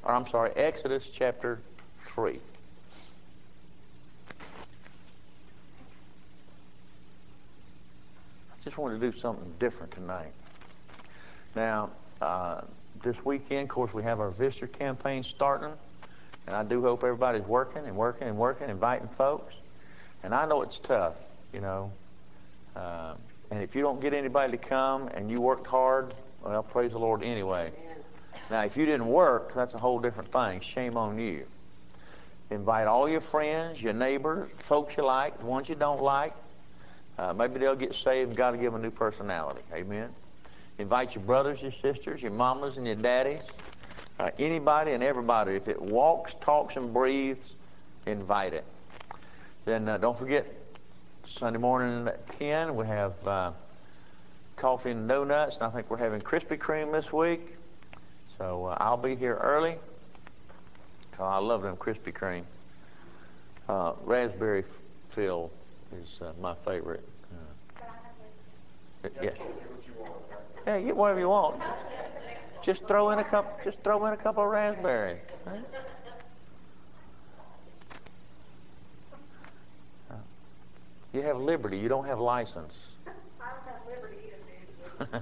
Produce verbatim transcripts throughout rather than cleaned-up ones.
or I'm sorry, Exodus chapter three. I just want to do something different tonight. Now, uh, this weekend, of course, we have our visitor campaign starting, and I do hope everybody's working and working and working, inviting folks. And I know it's tough, you know. Uh, and if you don't get anybody to come and you worked hard, well, praise the Lord anyway. Now, if you didn't work, that's a whole different thing. Shame on you. Invite all your friends, your neighbors, folks you like, the ones you don't like. Uh, maybe they'll get saved and God will give them a new personality. Amen. Invite your brothers, your sisters, your mamas and your daddies. Uh, anybody and everybody. If it walks, talks, and breathes, invite it. Then uh, don't forget, Sunday morning at ten, we have uh, coffee and donuts. And I think we're having Krispy Kreme this week. So uh, I'll be here early. Oh, I love them Krispy Kreme. Uh, raspberry filled is uh, my favorite. Uh, yeah. Yeah, get whatever you want. Just throw in a cup. Just throw in a couple of raspberries. Right? Uh, you have liberty. You don't have license. I don't have liberty either,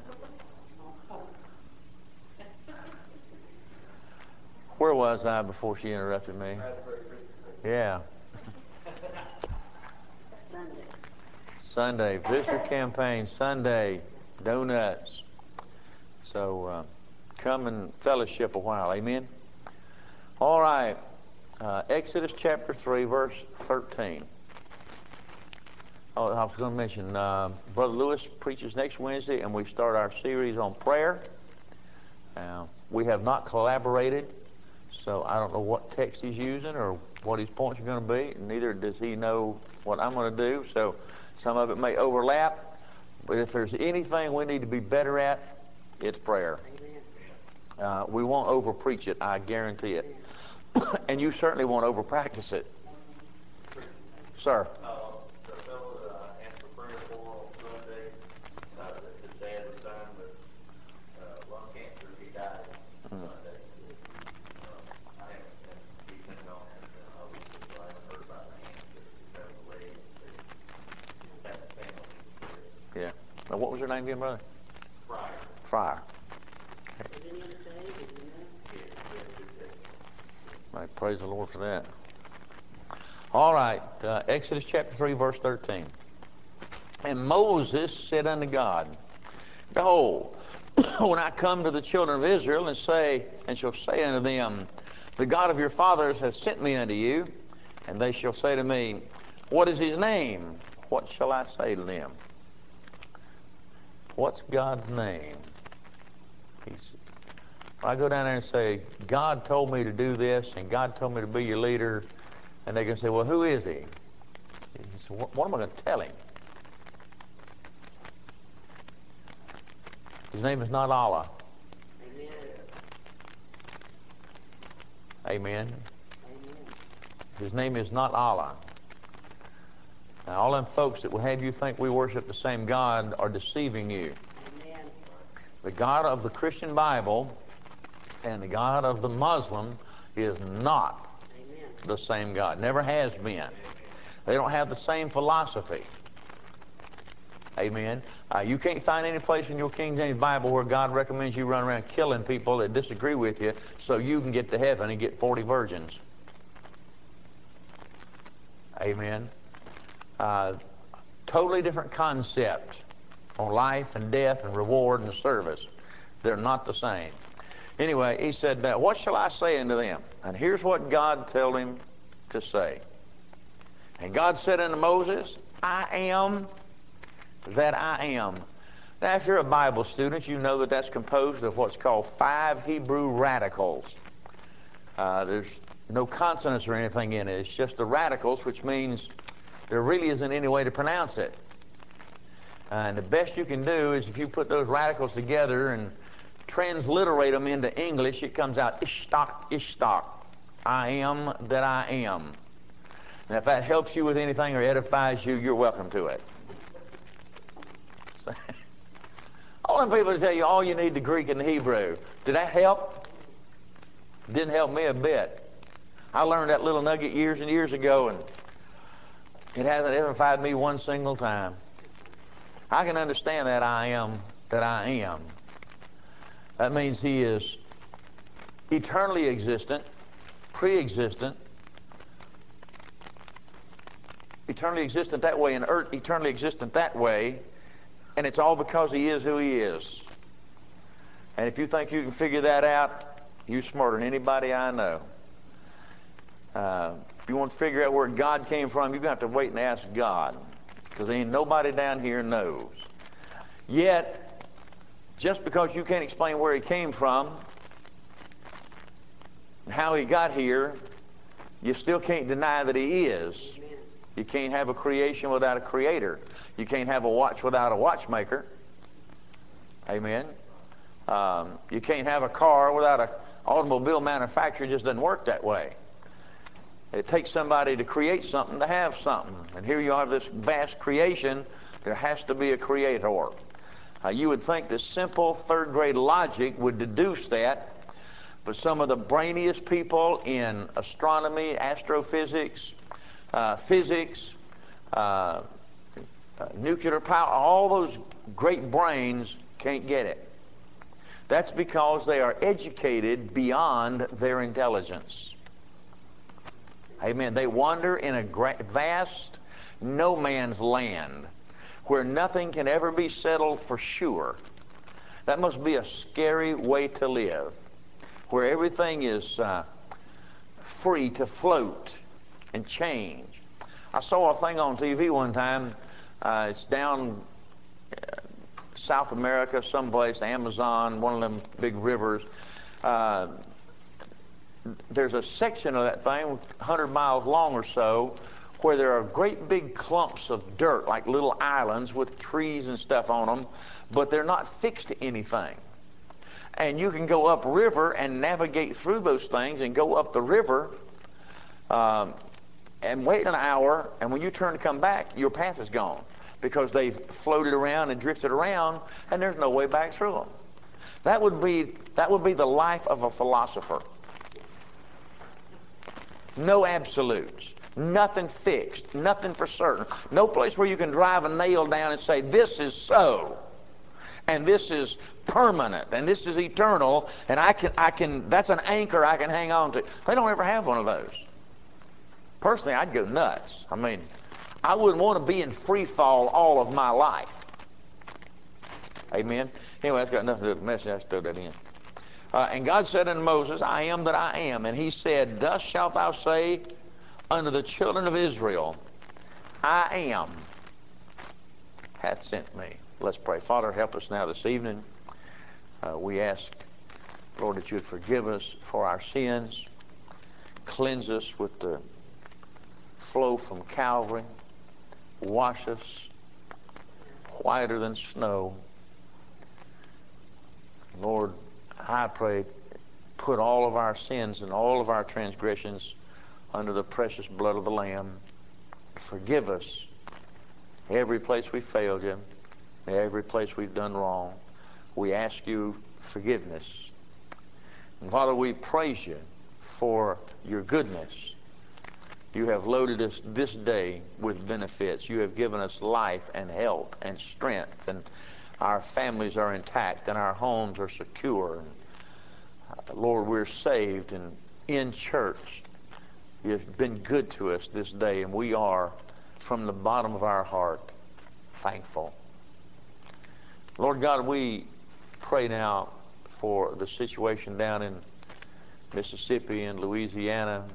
Where was I before she interrupted me? Yeah. Sunday. Sunday, visitor campaign, Sunday, donuts. So uh, come and fellowship a while, amen? All right, uh, Exodus chapter three, verse thirteen. Oh, I was going to mention, uh, Brother Lewis preaches next Wednesday, and we start our series on prayer. Uh, we have not collaborated, so I don't know what text he's using or what his points are going to be. Neither does he know what I'm going to do, so some of it may overlap. But if there's anything we need to be better at, it's prayer. Uh, we won't over-preach it, I guarantee it. And you certainly won't over-practice it. Sir? Uh, the fellow that I asked for prayer for on Sunday, uh, that his dad was dying with uh, lung cancer. He died Mm. Sunday. Uh, I haven't had anything on him, and obviously, so I haven't heard about the answer. Just have the lady that had the family prayer. Yeah. Now, what was your name again, brother? Friar. Friar. Is any of the saved? Is he know? Yeah, he had a good day. Right, praise the Lord for that. All right, uh, Exodus chapter three, verse thirteen. And Moses said unto God, Behold, when I come to the children of Israel and say, and shall say unto them, The God of your fathers hath sent me unto you, and they shall say to me, What is his name? What shall I say to them? What's God's name? He's, I go down there and say, God told me to do this, and God told me to be your leader, and they can say, well, who is he? He said, what, what am I going to tell him? His name is not Allah. Amen. Amen. Amen. His name is not Allah. Now, all them folks that will have you think we worship the same God are deceiving you. Amen. The God of the Christian Bible and the God of the Muslim is not Amen. the same God. Never has been. They don't have the same philosophy. Amen. Uh, you can't find any place in your King James Bible where God recommends you run around killing people that disagree with you so you can get to heaven and get forty virgins. Amen. Uh, totally different concept on life and death and reward and service. They're not the same. Anyway, he said, what shall I say unto them? And here's what God told him to say. And God said unto Moses, I am that I am. Now, if you're a Bible student, you know that that's composed of what's called five Hebrew radicals. Uh, there's no consonants or anything in it. It's just the radicals, which means there really isn't any way to pronounce it. Uh, and the best you can do is if you put those radicals together and transliterate them into English, it comes out Ishtak, Ishtak. I am that I am. And if that helps you with anything or edifies you, you're welcome to it. All them people tell you all you need the Greek and the Hebrew. Did that help? Didn't help me a bit. I learned that little nugget years and years ago, and it hasn't edified me one single time. I can understand that I am that I am. That means he is eternally existent, pre-existent, eternally existent that way, and earth eternally existent that way, and it's all because he is who he is. And if you think you can figure that out, you're smarter than anybody I know. Uh, if you want to figure out where God came from, you're going to have to wait and ask God, because ain't nobody down here knows. Yet, just because you can't explain where he came from and how he got here, you still can't deny that he is. Amen. You can't have a creation without a creator. You can't have a watch without a watchmaker. Amen. Um, you can't have a car without an automobile manufacturer. It just doesn't work that way. It takes somebody to create something to have something. And here you have this vast creation. There has to be a creator. Uh, you would think that simple third grade logic would deduce that, but some of the brainiest people in astronomy, astrophysics, uh, physics, uh, uh, nuclear power, all those great brains can't get it. That's because they are educated beyond their intelligence. Amen. They wander in a gra- vast no man's land where nothing can ever be settled for sure. That must be a scary way to live, where everything is uh, free to float and change. I saw a thing on T V one time. Uh, it's down uh, South America, someplace, Amazon, one of them big rivers. Uh, there's a section of that thing, one hundred miles long or so, where there are great big clumps of dirt, like little islands with trees and stuff on them, but they're not fixed to anything. And you can go upriver and navigate through those things and go up the river um, and wait an hour, and when you turn to come back, your path is gone because they've floated around and drifted around, and there's no way back through them. That would be, that would be the life of a philosopher. No absolutes. Nothing fixed. Nothing for certain. No place where you can drive a nail down and say, this is so. And this is permanent. And this is eternal. And I can, I can, that's an anchor I can hang on to. They don't ever have one of those. Personally, I'd go nuts. I mean, I wouldn't want to be in free fall all of my life. Amen. Anyway, that's got nothing to do with the message. I just throw that in. Uh, and God said unto Moses, I am that I am. And he said, thus shalt thou say unto the children of Israel, I am hath sent me. Let's pray. Father, help us now this evening. Uh, we ask, Lord, that you would forgive us for our sins. Cleanse us with the flow from Calvary. Wash us whiter than snow. Lord, I pray, put all of our sins and all of our transgressions under the precious blood of the Lamb. Forgive us every place we failed you, every place we've done wrong. We ask you forgiveness. And Father, we praise you for your goodness. You have loaded us this day with benefits. You have given us life and health and strength, and our families are intact and our homes are secure. And, uh, Lord, we're saved and in church. You have been good to us this day, and we are, from the bottom of our heart, thankful. Lord God, we pray now for the situation down in Mississippi and Louisiana.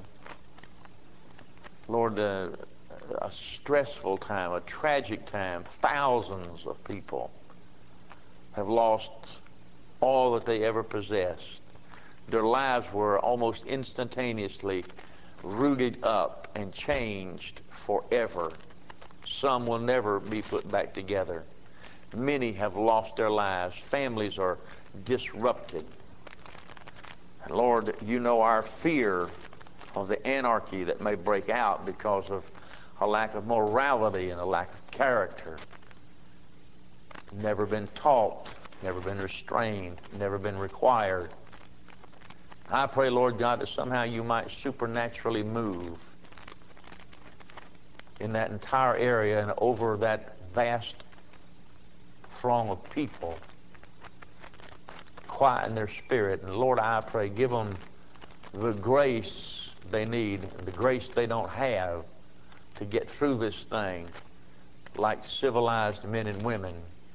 Lord, uh, a stressful time, a tragic time. Thousands of people have lost all that they ever possessed. Their lives were almost instantaneously rooted up and changed forever. Some will never be put back together. Many have lost their lives. Families are disrupted. And Lord, you know our fear of the anarchy that may break out because of a lack of morality and a lack of character. Never been taught, never been restrained, never been required. I pray, Lord God, that somehow you might supernaturally move in that entire area and over that vast throng of people. Quieten their spirit. And Lord, I pray, give them the grace they need, the grace they don't have to get through this thing like civilized men and women.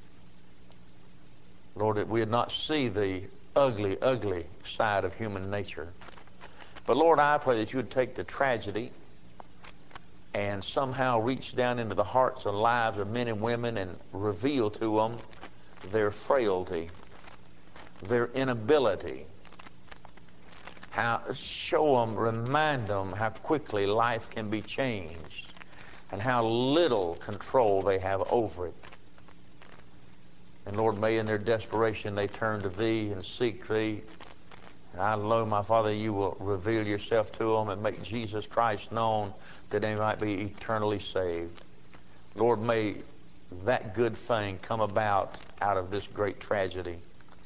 Lord, that we would not see the ugly, ugly side of human nature. But Lord, I pray that you would take the tragedy and somehow reach down into the hearts and lives of men and women and reveal to them their frailty, their inability. How, show them, remind them how quickly life can be changed and how little control they have over it. And Lord, may in their desperation they turn to Thee and seek Thee. And I know, my Father, you will reveal yourself to them and make Jesus Christ known that they might be eternally saved. Lord, may that good thing come about out of this great tragedy.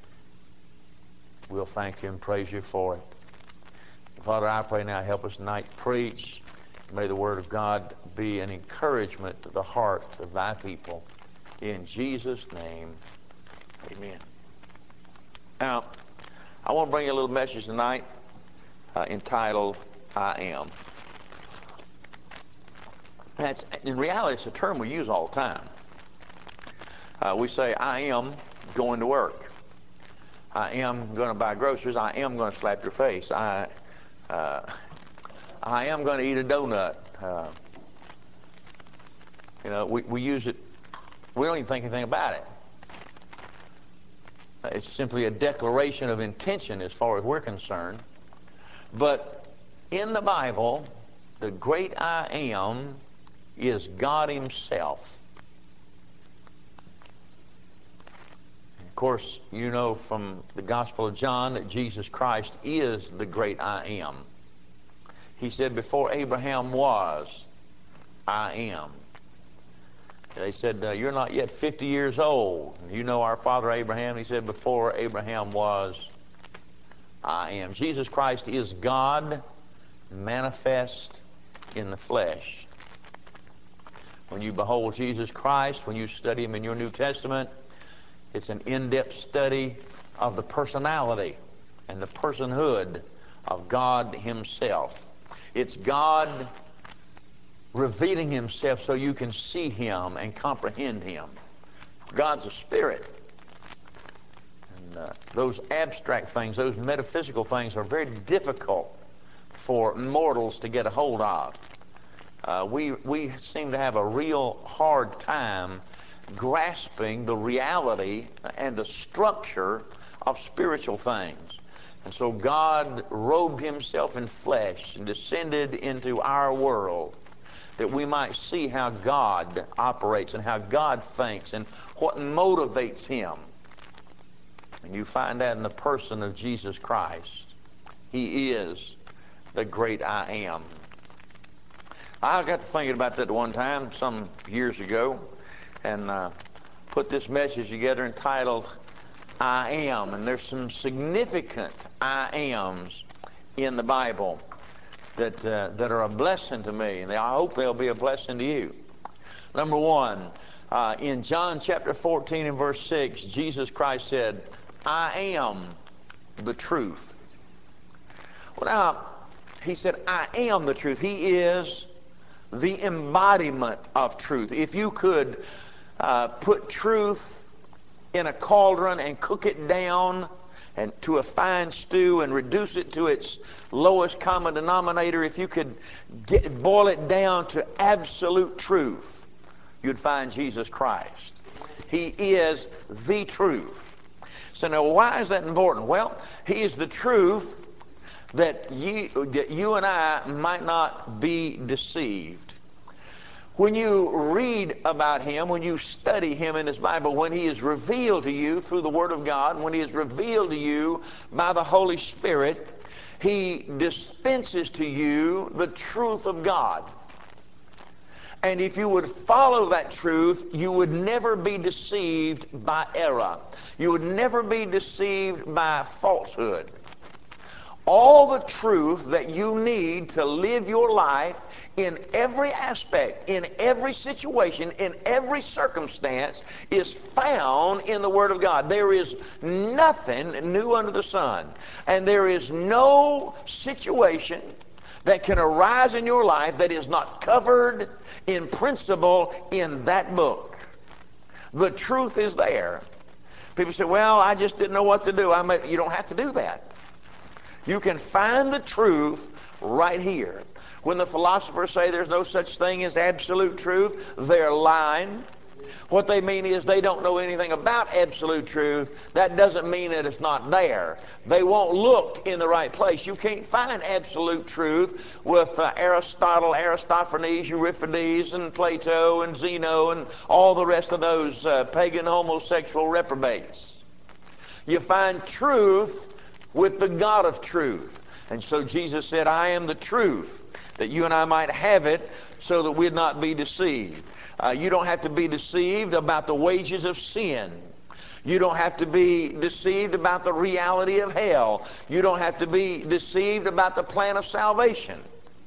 We'll thank you and praise you for it. Father, I pray now, help us tonight preach. May the word of God be an encouragement to the heart of thy people. In Jesus' name, amen. Now, I want to bring you a little message tonight uh, entitled, I Am. That's, in reality, it's a term we use all the time. Uh, we say, I am going to work. I am going to buy groceries. I am going to slap your face. I, uh, I am going to eat a donut. Uh, you know, we, we use it. We don't even think anything about it. It's simply a declaration of intention as far as we're concerned. But in the Bible, the great I Am is God Himself. Of course, you know from the Gospel of John that Jesus Christ is the great I Am. He said, before Abraham was, I am. They said, uh, you're not yet fifty years old. You know our father Abraham. He said, before Abraham was, I am. Jesus Christ is God manifest in the flesh. When you behold Jesus Christ, when you study Him in your New Testament, it's an in-depth study of the personality and the personhood of God Himself. It's God revealing Himself so you can see Him and comprehend Him. God's a spirit. And uh, those abstract things, those metaphysical things are very difficult for mortals to get a hold of. Uh, we, we seem to have a real hard time grasping the reality and the structure of spiritual things. And so God robed Himself in flesh and descended into our world that we might see how God operates and how God thinks and what motivates Him. And you find that in the person of Jesus Christ. He is the great I Am. I got to thinking about that one time, some years ago, and uh, put this message together entitled, I Am. And there's some significant I Ams in the Bible that, uh, that are a blessing to me, and I hope they'll be a blessing to you. Number one, uh, in John chapter fourteen and verse six, Jesus Christ said, I am the truth. Well, now, He said, I am the truth. He is the embodiment of truth. If you could uh, put truth in a cauldron and cook it down and to a fine stew and reduce it to its lowest common denominator, if you could get, boil it down to absolute truth, you'd find Jesus Christ. He is the truth. So now, why is that important? Well, He is the truth that you, that you and I might not be deceived. When you read about Him, when you study Him in His Bible, when He is revealed to you through the Word of God, when He is revealed to you by the Holy Spirit, He dispenses to you the truth of God. And if you would follow that truth, you would never be deceived by error. You would never be deceived by falsehood. all the truth that you need to live your life in every aspect, in every situation, in every circumstance is found in the Word of God. There is nothing new under the sun. And there is no situation that can arise in your life that is not covered in principle in that book. The truth is there. People say, well, I just didn't know what to do. I mean, you don't have to do that. You can find the truth right here. When the philosophers say there's no such thing as absolute truth, they're lying. What they mean is they don't know anything about absolute truth. That doesn't mean that it's not there. They won't look in the right place. You can't find absolute truth with uh, Aristotle, Aristophanes, Euripides, and Plato, and Zeno, and all the rest of those uh, pagan homosexual reprobates. You find truth with the God of truth. And so Jesus said, I am the truth, that you and I might have it so that we'd not be deceived. Uh, you don't have to be deceived about the wages of sin. You don't have to be deceived about the reality of hell. You don't have to be deceived about the plan of salvation.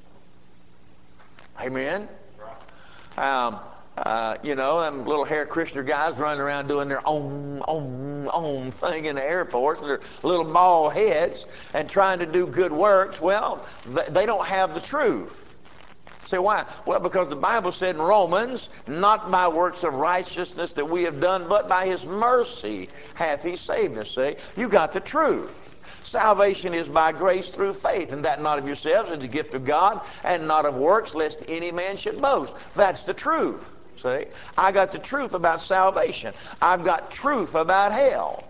Amen? Um, uh, you know, them little hair Christian guys running around doing their own, own, own thing in the airports, and their little bald heads, and trying to do good works. Well, they don't have the truth. Say, why? Well, because the Bible said in Romans, not by works of righteousness that we have done, but by His mercy hath He saved us. See, you got the truth. Salvation is by grace through faith, and that not of yourselves, is a gift of God, and not of works, lest any man should boast. That's the truth. See, I got the truth about salvation. I've got truth about hell.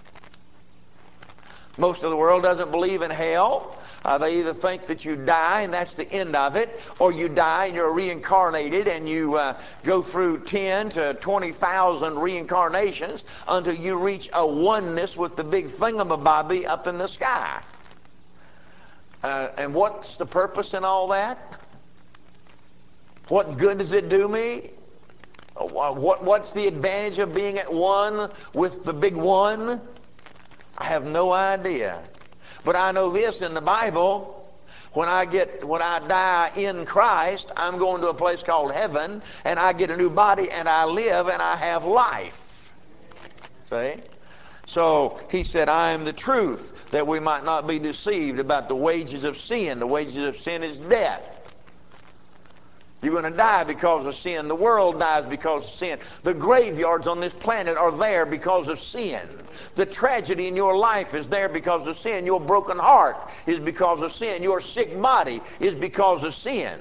Most of the world doesn't believe in hell. Uh, they either think that you die and that's the end of it, or you die and you're reincarnated and you uh, go through ten to twenty thousand reincarnations until you reach a oneness with the big thingamabobby up in the sky. Uh, and what's the purpose in all that? What good does it do me? What, what's the advantage of being at one with the big one? I have no idea. But I know this in the Bible, when I get when I die in Christ, I'm going to a place called heaven, and I get a new body, and I live, and I have life. See? So he said, I am the truth, that we might not be deceived about the wages of sin. The wages of sin is death. You're going to die because of sin. The world dies because of sin. The graveyards on this planet are there because of sin. The tragedy in your life is there because of sin. Your broken heart is because of sin. Your sick body is because of sin.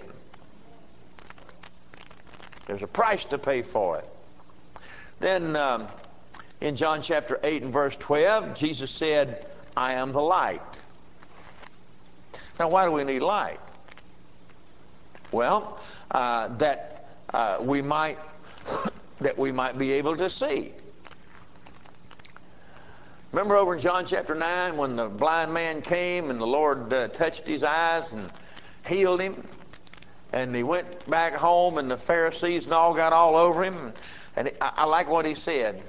There's a price to pay for it. Then um, in John chapter eight and verse twelve, Jesus said, I am the light. Now, why do we need light? Well, uh, that uh, we might that we might be able to see. Remember over in John chapter nine when the blind man came and the Lord uh, touched his eyes and healed him, and he went back home and the Pharisees and all got all over him. And I, I like what he said.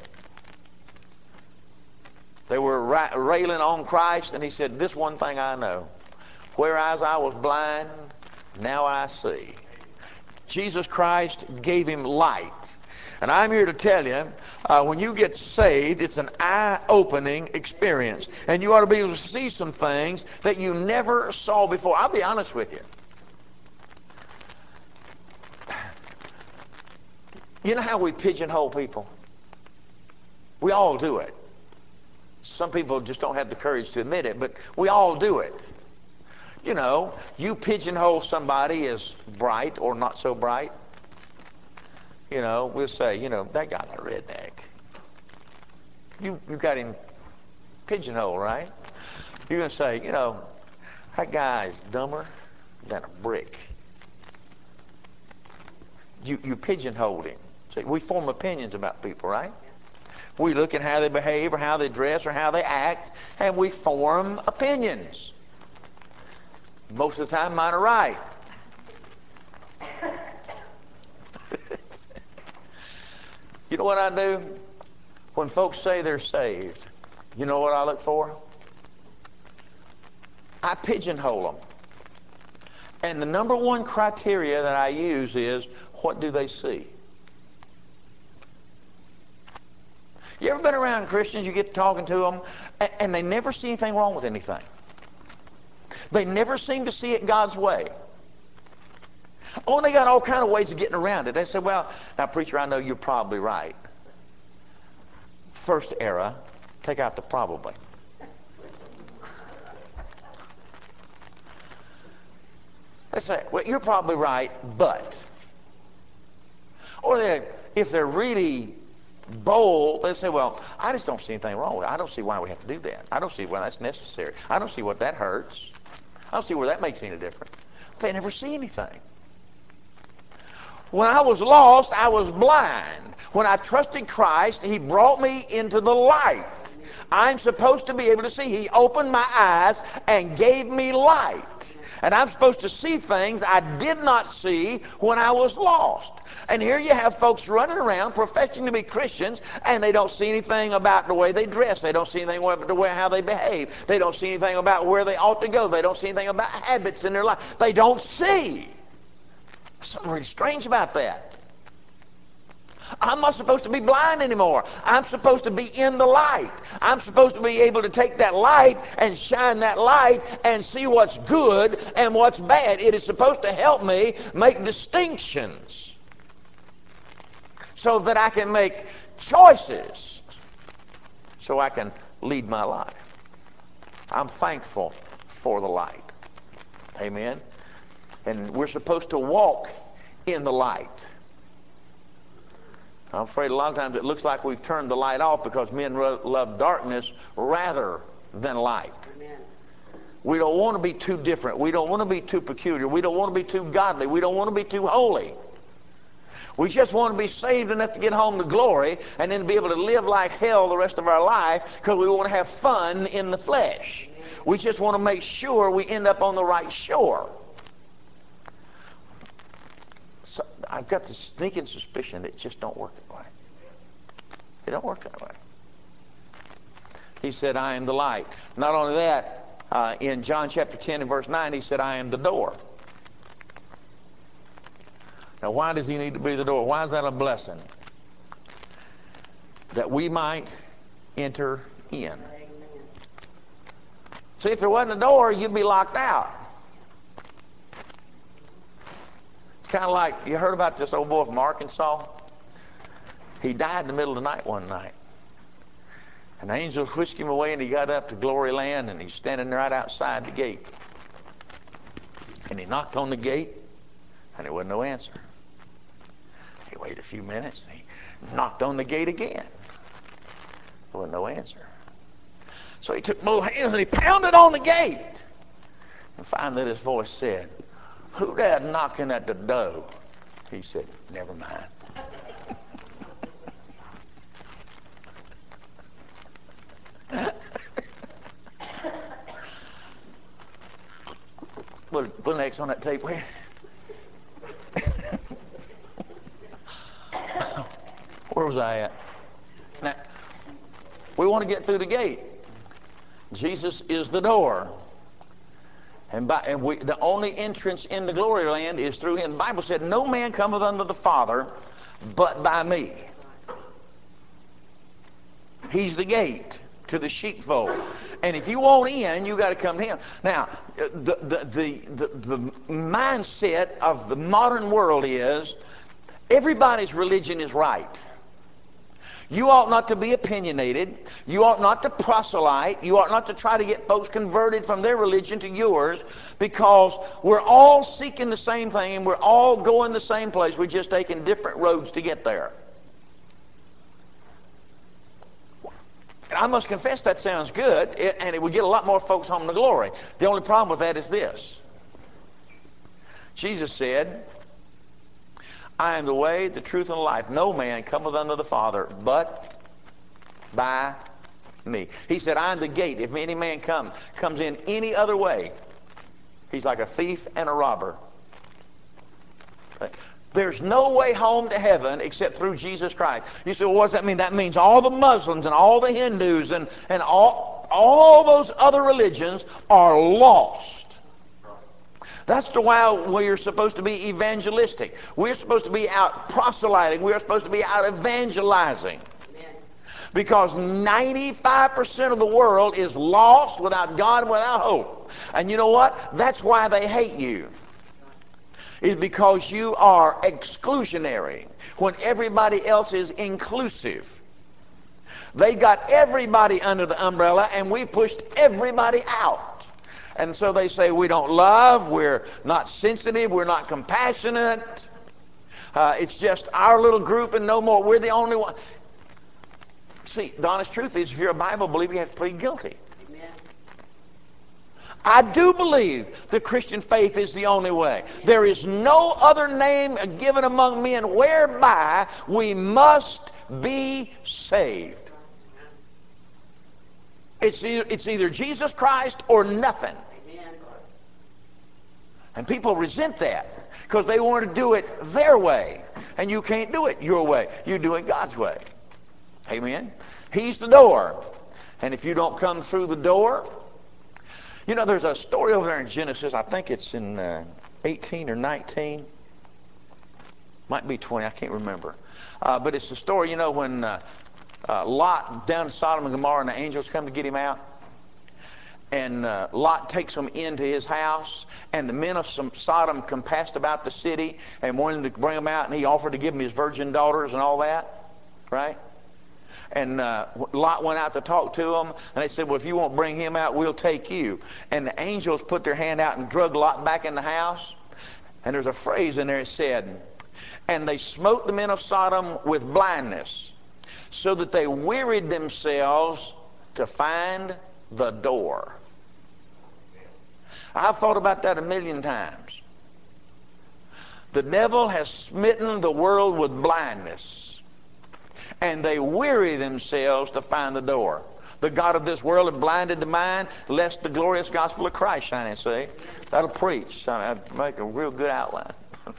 They were ra- railing on Christ, and he said, this one thing I know, whereas I was blind, now I see. Jesus Christ gave him light. And I'm here to tell you, uh, when you get saved, it's an eye-opening experience. And you ought to be able to see some things that you never saw before. I'll be honest with you. You know how we pigeonhole people? We all do it. Some people just don't have the courage to admit it, but we all do it. You know, you pigeonhole somebody as bright or not so bright. You know, we'll say, you know, that guy's a redneck. You you got him pigeonholed, right? You're going to say, you know, that guy's dumber than a brick. You you pigeonholed him. See, we form opinions about people, right? We look at how they behave or how they dress or how they act, and we form opinions. Most of the time, mine are right. You know what I do? When folks say they're saved, you know what I look for? I pigeonhole them. And the number one criteria that I use is, what do they see? You ever been around Christians, you get talking to them, and they never see anything wrong with anything. They never seem to see it God's way. Oh, they got all kind of ways of getting around it. They say, well, now, preacher, I know you're probably right. First era, take out the probably. They say, well, you're probably right, but. Or they, if they're really bold, they say, well, I just don't see anything wrong with it. I don't see why we have to do that. I don't see why that's necessary. I don't see what that hurts. I don't see where that makes any difference. They never see anything. When I was lost, I was blind. When I trusted Christ, He brought me into the light. I'm supposed to be able to see. He opened my eyes and gave me light. And I'm supposed to see things I did not see when I was lost. And here you have folks running around professing to be Christians, and they don't see anything about the way they dress. They don't see anything about the way how they behave. They don't see anything about where they ought to go. They don't see anything about habits in their life. They don't see. Something really strange about that. I'm not supposed to be blind anymore. I'm supposed to be in the light. I'm supposed to be able to take that light and shine that light and see what's good and what's bad. It is supposed to help me make distinctions so that I can make choices, so I can lead my life. I'm thankful for the light. Amen. And we're supposed to walk in the light. I'm afraid a lot of times it looks like we've turned the light off because men love darkness rather than light. Amen. We don't want to be too different. We don't want to be too peculiar. We don't want to be too godly. We don't want to be too holy. We just want to be saved enough to get home to glory and then be able to live like hell the rest of our life because we want to have fun in the flesh. We just want to make sure we end up on the right shore. So I've got this sneaking suspicion that it just don't work that way. It don't work that way. He said, I am the light. Not only that, uh, in John chapter ten and verse nine, he said, I am the door. Now, why does he need to be the door? Why is that a blessing? That we might enter in. Amen. See, if there wasn't a door, you'd be locked out. Kind of like, you heard about this old boy from Arkansas? He died in the middle of the night one night. And the angels whisked him away, and he got up to glory land, and he's standing right outside the gate. And he knocked on the gate, and there wasn't no answer. He waited a few minutes, and he knocked on the gate again. There wasn't no answer. So he took both hands, and he pounded on the gate. And finally this voice said, who that knocking at the door? He said, never mind. Put, put an X on that tape, will you? Where was I at? Now, we want to get through the gate. Jesus is the door. And, by, and we, the only entrance in the glory land is through him. The Bible said, no man cometh unto the Father but by me. He's the gate to the sheepfold. And if you want in, you got to come to him. Now, the, the, the, the, the mindset of the modern world is everybody's religion is right. You ought not to be opinionated. You ought not to proselyte. You ought not to try to get folks converted from their religion to yours, because we're all seeking the same thing and we're all going the same place. We're just taking different roads to get there. And I must confess that sounds good, and it would get a lot more folks home to glory. The only problem with that is this. Jesus said, I am the way, the truth, and the life. No man cometh unto the Father but by me. He said, I am the gate. If any man come, comes in any other way, he's like a thief and a robber. There's no way home to heaven except through Jesus Christ. You say, well, what does that mean? That means all the Muslims and all the Hindus and, and all, all those other religions are lost. That's the why we're supposed to be evangelistic. We're supposed to be out proselyting. We're supposed to be out evangelizing. Amen. Because ninety-five percent of the world is lost, without God and without hope. And you know what? That's why they hate you. Is because you are exclusionary when everybody else is inclusive. They got everybody under the umbrella, and we pushed everybody out. And so they say we don't love, we're not sensitive, we're not compassionate. Uh, it's just our little group and no more. We're the only one. See, the honest truth is, if you're a Bible believer, you have to plead guilty. Amen. I do believe the Christian faith is the only way. There is no other name given among men whereby we must be saved. It's either, it's either Jesus Christ or nothing. Amen. And people resent that because they want to do it their way. And you can't do it your way. You do it God's way. Amen. He's the door. And if you don't come through the door, you know, there's a story over there in Genesis. I think it's in uh, eighteen or nineteen. Might be twenty. I can't remember. Uh, but it's the story, you know, when uh, uh, Lot down in Sodom and Gomorrah and the angels come to get him out. And uh, Lot takes them into his house, and the men of Sodom compassed about the city and wanted to bring him out, and he offered to give them his virgin daughters and all that, right? And uh, Lot went out to talk to them, and they said, well, if you won't bring him out, we'll take you. And the angels put their hand out and drug Lot back in the house. And there's a phrase in there that said, and they smote the men of Sodom with blindness, so that they wearied themselves to find the door. I've thought about that a million times. The devil has smitten the world with blindness, and they weary themselves to find the door. The God of this world has blinded the mind, lest the glorious gospel of Christ shine and say, that'll preach. That'll make a real good outline.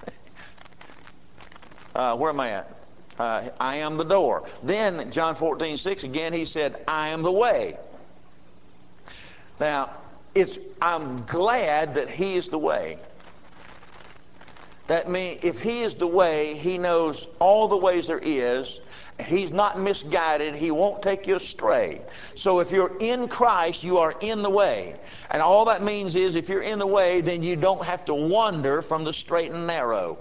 uh, where am I at? Uh, I am the door. Then, John fourteen six, again, he said, I am the way. Now, it's, I'm glad that he is the way. That means if he is the way, he knows all the ways there is. He's not misguided. He won't take you astray. So if you're in Christ, you are in the way. And all that means is if you're in the way, then you don't have to wander from the straight and narrow.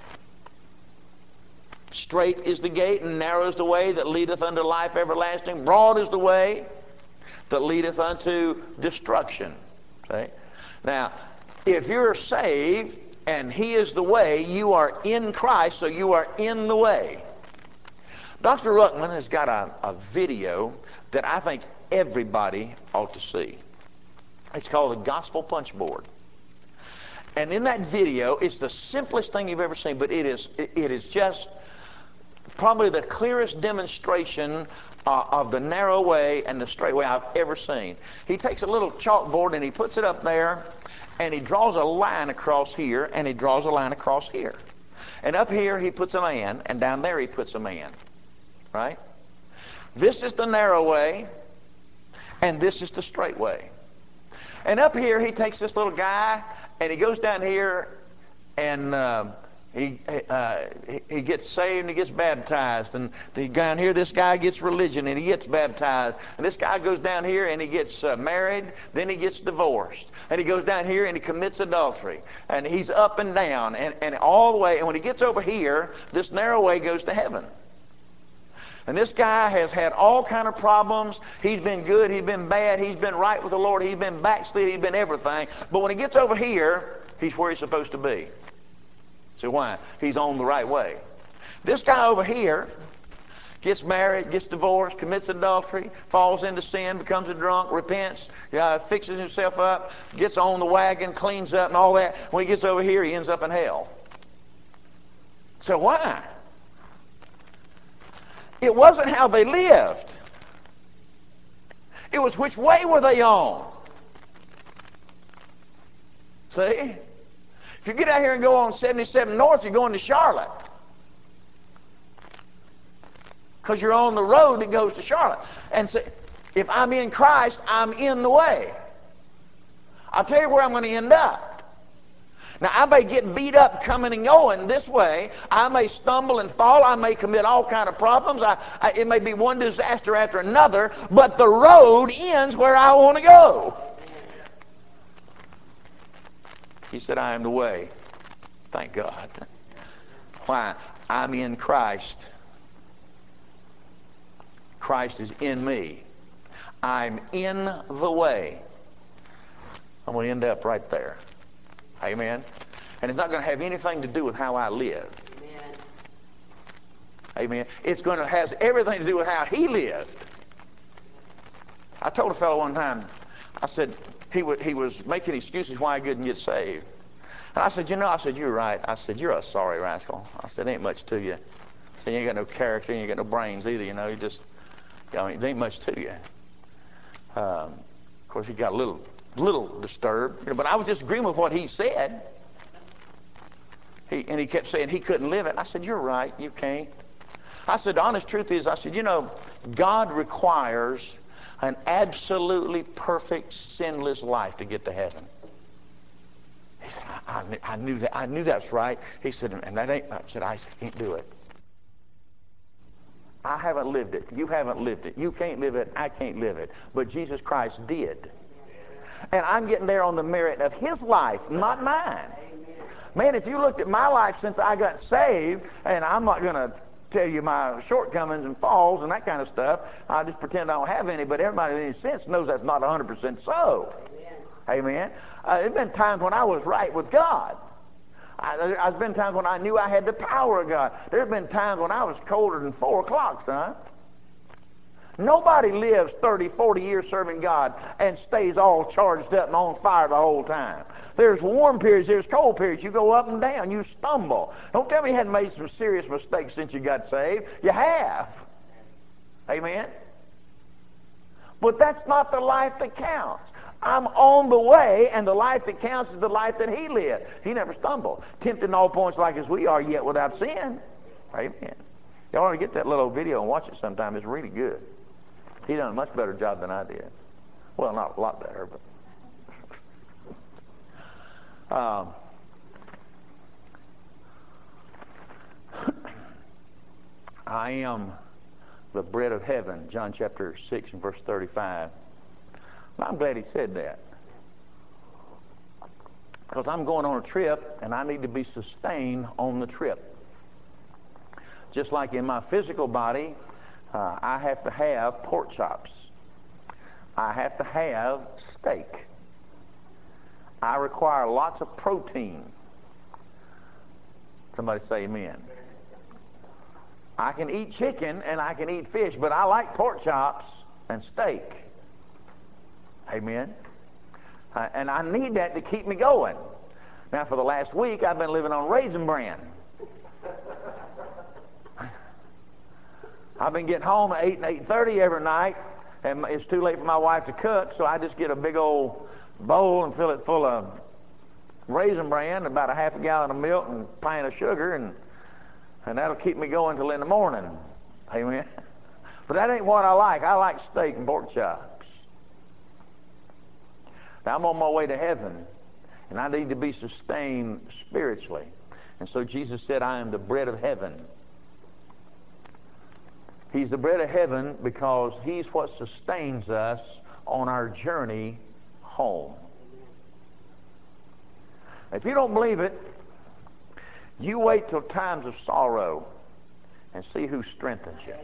Straight is the gate and narrow is the way that leadeth unto life everlasting. Broad is the way that leadeth unto destruction. See? Now, if you're saved and he is the way, you are in Christ, so you are in the way. Doctor Ruckman has got a, a video that I think everybody ought to see. It's called the Gospel Punch Board. And in that video, it's the simplest thing you've ever seen, but it is, it, it is just probably the clearest demonstration uh, of the narrow way and the straight way I've ever seen. He takes a little chalkboard and he puts it up there, and he draws a line across here, and he draws a line across here. And up here he puts a man, and down there he puts a man. Right? This is the narrow way, and this is the straight way. And up here he takes this little guy, and he goes down here, and uh, he, uh, he he gets saved and he gets baptized. And the, down here this guy gets religion and he gets baptized. And this guy goes down here and he gets uh, married, then he gets divorced. And he goes down here and he commits adultery. And he's up and down and, and all the way. And when he gets over here, this narrow way goes to heaven. And this guy has had all kind of problems. He's been good, he's been bad, he's been right with the Lord, he's been backslid, he's been everything. But when he gets over here, he's where he's supposed to be. See why? He's on the right way. This guy over here gets married, gets divorced, commits adultery, falls into sin, becomes a drunk, repents, uh, fixes himself up, gets on the wagon, cleans up and all that. When he gets over here, he ends up in hell. So why? It wasn't how they lived. It was which way were they on. See? If you get out here and go on seventy-seven North, you're going to Charlotte. Because you're on the road that goes to Charlotte. And see, If I'm in Christ, I'm in the way. I'll tell you where I'm going to end up. Now, I may get beat up coming and going this way. I may stumble and fall. I may commit all kind of problems. I, I, it may be one disaster after another. But the road ends where I want to go. He said, I am the way. Thank God. Why? I'm in Christ. Christ is in me. I'm in the way. I'm going to end up right there. Amen. And it's not going to have anything to do with how I live. Amen. Amen. It's going to have everything to do with how he lived. I told a fellow one time, I said, he, w- he was making excuses why he couldn't get saved. And I said, you know, I said, you're right. I said, you're a sorry rascal. I said, ain't much to you. I said, you ain't got no character, you ain't got no brains either, you know, you just, you know, there ain't much to you. Um, of course, he got a little, little disturbed, you know, but I was just agreeing with what he said. He, and he kept saying he couldn't live it. I said, you're right, you can't. I said, the honest truth is, I said, you know, God requires an absolutely perfect, sinless life to get to heaven. He said, I, I, I knew that. I knew that's right. He said, and that ain't. I said, I can't do it. I haven't lived it. You haven't lived it. You can't live it. I can't live it. But Jesus Christ did. And I'm getting there on the merit of his life, not mine. Man, if you looked at my life since I got saved, and I'm not going to tell you my shortcomings and falls and that kind of stuff. I just pretend I don't have any, but everybody in any sense knows that's not one hundred percent so. Amen. Amen. Uh, there's been times when I was right with God. I, there's been times when I knew I had the power of God. There's been times when I was colder than four o'clock, son. Nobody lives thirty, forty years serving God and stays all charged up and on fire the whole time. There's warm periods, there's cold periods. You go up and down, you stumble. Don't tell me you hadn't made some serious mistakes since you got saved. You have. Amen? But that's not the life that counts. I'm on the way, and the life that counts is the life that he lived. He never stumbled. Tempted in all points like as we are, yet without sin. Amen. You ought to get that little video and watch it sometime. It's really good. He done a much better job than I did. Well, not a lot better, but... Um, I am the bread of heaven, John chapter six and verse thirty-five. Well, I'm glad he said that. Because I'm going on a trip, and I need to be sustained on the trip. Just like in my physical body, uh, I have to have pork chops. I have to have steak. I require lots of protein. Somebody say amen. I can eat chicken and I can eat fish, but I like pork chops and steak. Amen. Uh, and I need that to keep me going. Now, for the last week, I've been living on Raisin Bran. I've been getting home at eight and eight thirty every night, and it's too late for my wife to cook, so I just get a big old bowl and fill it full of Raisin Bran, about a half a gallon of milk and a pint of sugar, and and that'll keep me going till in the morning. Amen. But that ain't what I like. I like steak and pork chops. Now, I'm on my way to heaven, and I need to be sustained spiritually. And so Jesus said, I am the bread of heaven. He's the bread of heaven because he's what sustains us on our journey home. If you don't believe it, you wait till times of sorrow and see who strengthens you.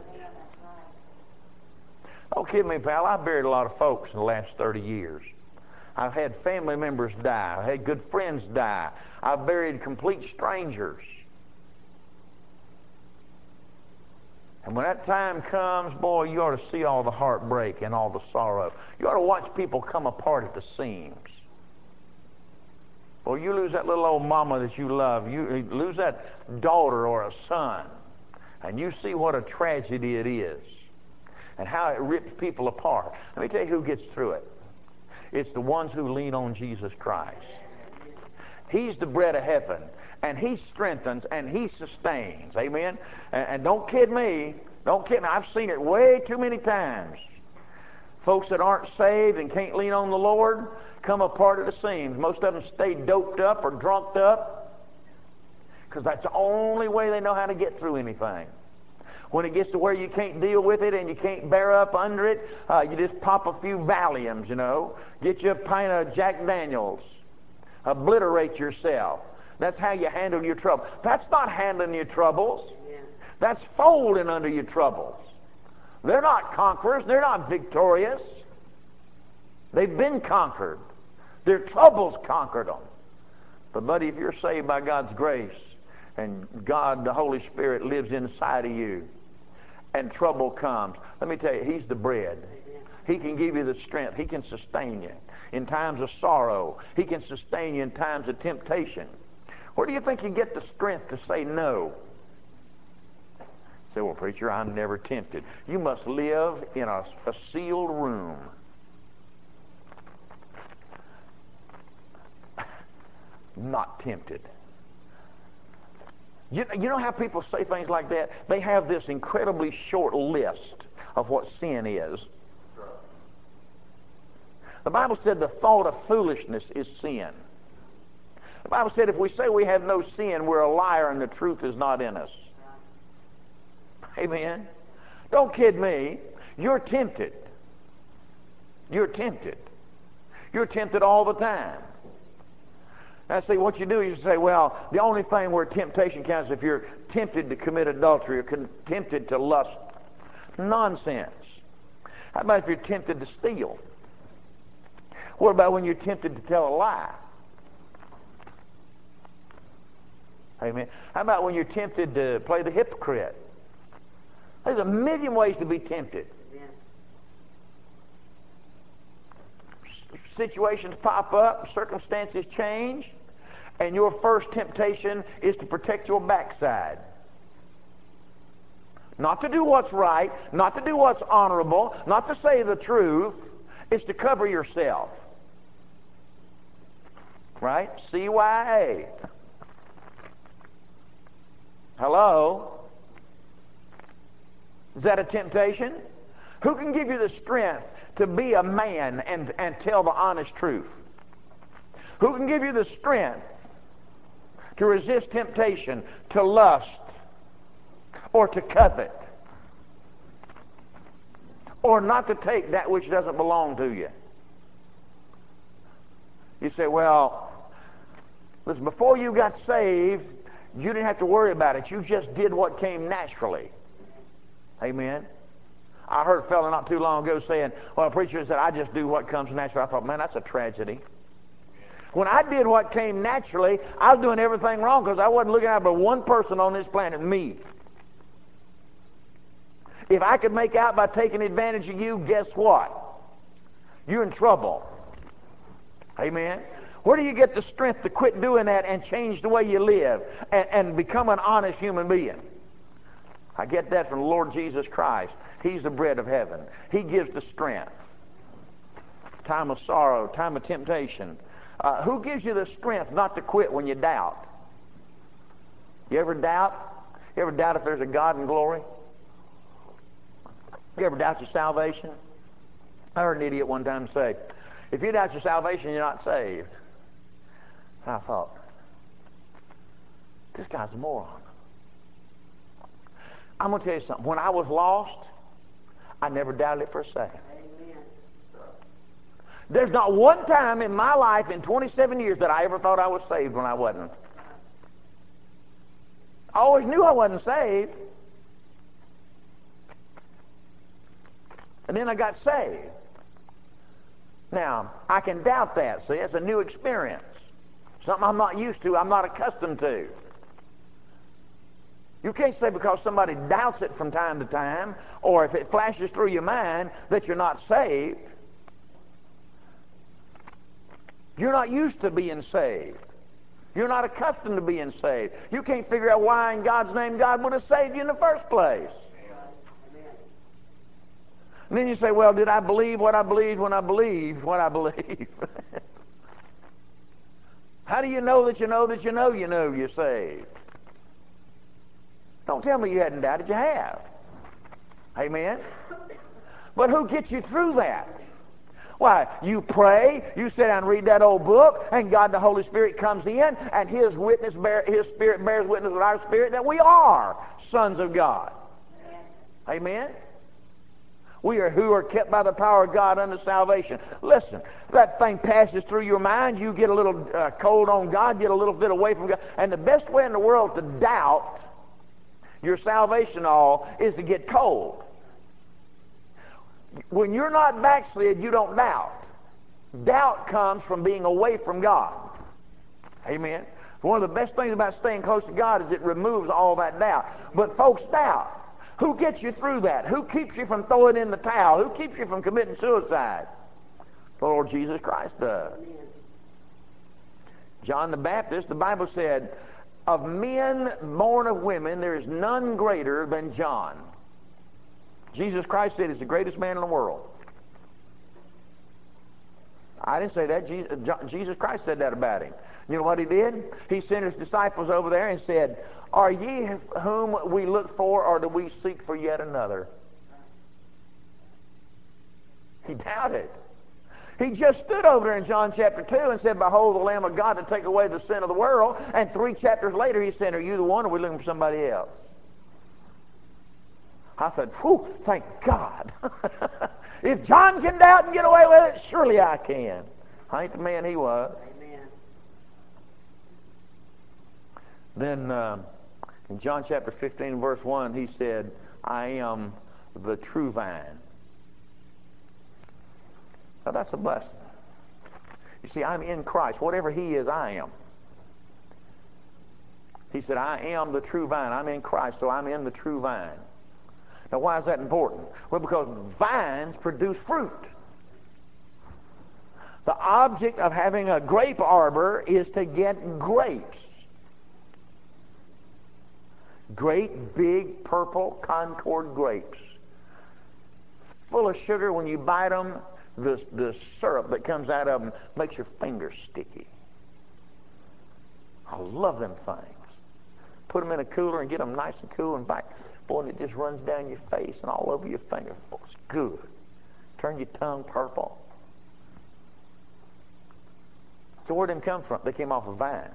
Don't kid me, pal. I've buried a lot of folks in the last thirty years. I've had family members die. I've had good friends die. I've buried complete strangers. And when that time comes, boy, you ought to see all the heartbreak and all the sorrow. You ought to watch people come apart at the seams. Well, you lose that little old mama that you love. You lose that daughter or a son. And you see what a tragedy it is. And how it rips people apart. Let me tell you who gets through it. It's the ones who lean on Jesus Christ. He's the bread of heaven. And he strengthens and he sustains. Amen? And, and don't kid me. Don't kid me. I've seen it way too many times. Folks that aren't saved and can't lean on the Lord come apart at the seams. Most of them stay doped up or drunked up because that's the only way they know how to get through anything. When it gets to where you can't deal with it and you can't bear up under it, uh, you just pop a few Valiums, you know. Get you a pint of Jack Daniels. Obliterate yourself. That's how you handle your trouble. That's not handling your troubles. That's folding under your troubles. They're not conquerors. They're not victorious. They've been conquered. Their troubles conquered them. But buddy, if you're saved by God's grace and God, the Holy Spirit, lives inside of you and trouble comes, let me tell you, He's the bread. He can give you the strength. He can sustain you in times of sorrow. He can sustain you in times of temptation. Where do you think you get the strength to say no? Say, well, preacher, I'm never tempted. You must live in a, a sealed room. Not tempted. You, you know how people say things like that? They have this incredibly short list of what sin is. The Bible said the thought of foolishness is sin. The Bible said if we say we have no sin, we're a liar and the truth is not in us. Amen. Don't kid me. You're tempted. You're tempted. You're tempted all the time. Now see, what you do is you say, well, the only thing where temptation counts is if you're tempted to commit adultery or con- tempted to lust. Nonsense. How about if you're tempted to steal? What about when you're tempted to tell a lie? Amen. How about when you're tempted to play the hypocrite? There's a million ways to be tempted. S- situations pop up, circumstances change, and your first temptation is to protect your backside. Not to do what's right, not to do what's honorable, not to say the truth. It's to cover yourself. Right? C Y A. Hello? Is that a temptation? Who can give you the strength to be a man and, and tell the honest truth? Who can give you the strength to resist temptation, to lust, or to covet, or not to take that which doesn't belong to you? You say, well, listen, before you got saved, you didn't have to worry about it. You just did what came naturally. Amen. I heard a fellow not too long ago saying, well, a preacher said, I just do what comes naturally. I thought, man, that's a tragedy. When I did what came naturally, I was doing everything wrong because I wasn't looking out for one person on this planet, me. If I could make out by taking advantage of you, guess what? You're in trouble. Amen. Where do you get the strength to quit doing that and change the way you live and, and become an honest human being? I get that from the Lord Jesus Christ. He's the bread of heaven. He gives the strength. Time of sorrow, time of temptation. Uh, who gives you the strength not to quit when you doubt? You ever doubt? You ever doubt if there's a God in glory? You ever doubt your salvation? I heard an idiot one time say, if you doubt your salvation, you're not saved. And I thought, this guy's a moron. I'm going to tell you something. When I was lost, I never doubted it for a second. Amen. There's not one time in my life in twenty-seven years that I ever thought I was saved when I wasn't. I always knew I wasn't saved. And then I got saved. Now, I can doubt that. See, it's a new experience. Something I'm not used to, I'm not accustomed to. You can't say because somebody doubts it from time to time, or if it flashes through your mind, that you're not saved. You're not used to being saved. You're not accustomed to being saved. You can't figure out why in God's name God would have saved you in the first place. And then you say, well, did I believe what I believed when I believed what I believed? How do you know that you know that you know you know you're saved? Don't tell me you hadn't doubted. You have. Amen. But who gets you through that? Why, you pray, you sit down and read that old book, and God the Holy Spirit comes in, and His witness, bear, His Spirit bears witness with our spirit that we are sons of God. Amen? We are who are kept by the power of God unto salvation. Listen, that thing passes through your mind. You get a little uh, cold on God, get a little bit away from God. And the best way in the world to doubt your salvation all is to get cold. When you're not backslid, you don't doubt. Doubt comes from being away from God. Amen. One of the best things about staying close to God is it removes all that doubt. But folks doubt. Who gets you through that? Who keeps you from throwing in the towel? Who keeps you from committing suicide? The Lord Jesus Christ does. John the Baptist, the Bible said, of men born of women, there is none greater than John. Jesus Christ said he's the greatest man in the world. I didn't say that. Jesus, Jesus Christ said that about him. You know what he did? He sent his disciples over there and said, are ye whom we look for, or do we seek for yet another? He doubted. He just stood over there in John chapter two and said, behold the Lamb of God to take away the sin of the world. And three chapters later he said, are you the one, or are we looking for somebody else? I said, whew, thank God. If John can doubt and get away with it, surely I can. I ain't the man he was. Amen. Then uh, in John chapter fifteen, verse one, he said, I am the true vine. Now that's a blessing. You see, I'm in Christ. Whatever he is, I am. He said, I am the true vine. I'm in Christ, so I'm in the true vine. Now, why is that important? Well, because vines produce fruit. The object of having a grape arbor is to get grapes. Great, big, purple Concord grapes. Full of sugar. When you bite them, the, the syrup that comes out of them makes your fingers sticky. I love them things. Put them in a cooler and get them nice and cool and bite. Boy, it just runs down your face and all over your fingers. Boy, it's good. Turn your tongue purple. So where did them come from? They came off a vine.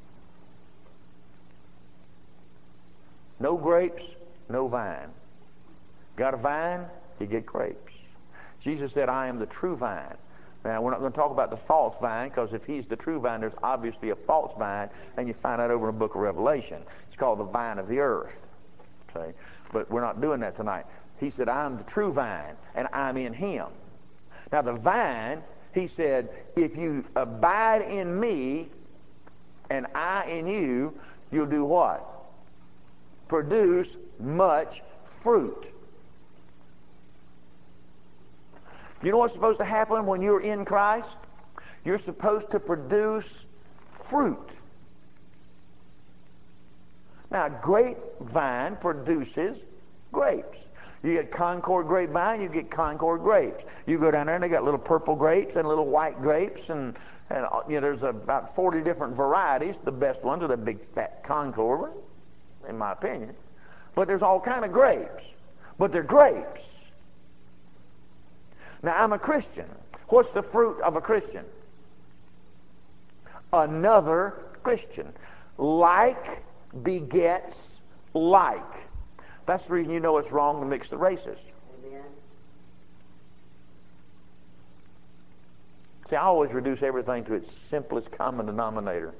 No grapes, no vine. Got a vine, you get grapes. Jesus said, I am the true vine. Now, we're not going to talk about the false vine, because if he's the true vine, there's obviously a false vine, and you find out over in the book of Revelation. It's called the vine of the earth. Okay? But we're not doing that tonight. He said, I'm the true vine, and I'm in him. Now, the vine, he said, if you abide in me, and I in you, you'll do what? Produce much fruit. You know what's supposed to happen when you're in Christ? You're supposed to produce fruit. Now, a grapevine produces grapes. You get Concord grapevine, you get Concord grapes. You go down there and they got little purple grapes and little white grapes, and, and you know, there's about forty different varieties. The best ones are the big fat Concord ones, in my opinion. But there's all kind of grapes. But they're grapes. Now, I'm a Christian. What's the fruit of a Christian? Another Christian. Like begets like. That's the reason you know it's wrong to mix the races. Amen. See, I always reduce everything to its simplest common denominator.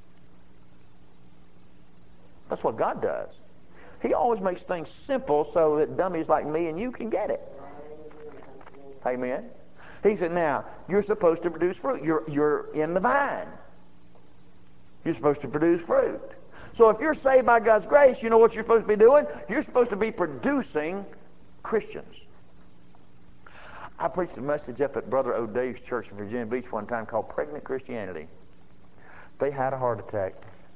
That's what God does. He always makes things simple so that dummies like me and you can get it. Amen. He said, now, you're supposed to produce fruit. You're, you're in the vine. You're supposed to produce fruit. So if you're saved by God's grace, you know what you're supposed to be doing? You're supposed to be producing Christians. I preached a message up at Brother O'Dave's church in Virginia Beach one time called Pregnant Christianity. They had a heart attack.